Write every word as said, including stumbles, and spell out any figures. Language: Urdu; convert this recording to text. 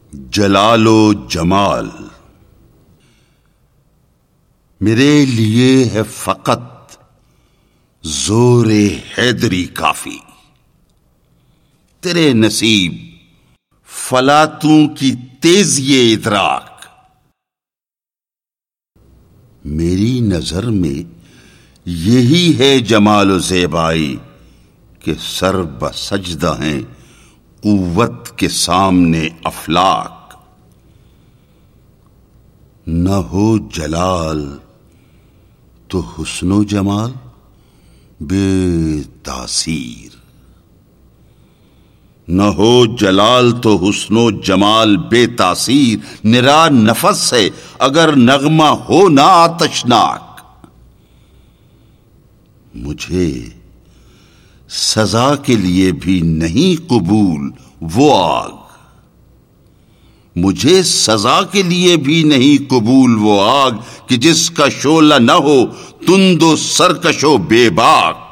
جلال و جمال میرے لیے ہے فقط زور حیدری کافی، تیرے نصیب فلاتوں کی تیزی ادراک۔ میری نظر میں یہی ہے جمال و زیبائی کہ سر بسجدہ ہیں قوت کے سامنے افلاک۔ نہ ہو جلال تو حسن و جمال بے تاثیر، نہ ہو جلال تو حسن و جمال بے تاثیر۔ نرا نفس ہے اگر نغمہ ہو نہ آتشناک۔ مجھے سزا کے لیے بھی نہیں قبول وہ آگ، مجھے سزا کے لیے بھی نہیں قبول وہ آگ کہ جس کا شعلہ نہ ہو تند و سرکش و بے باک۔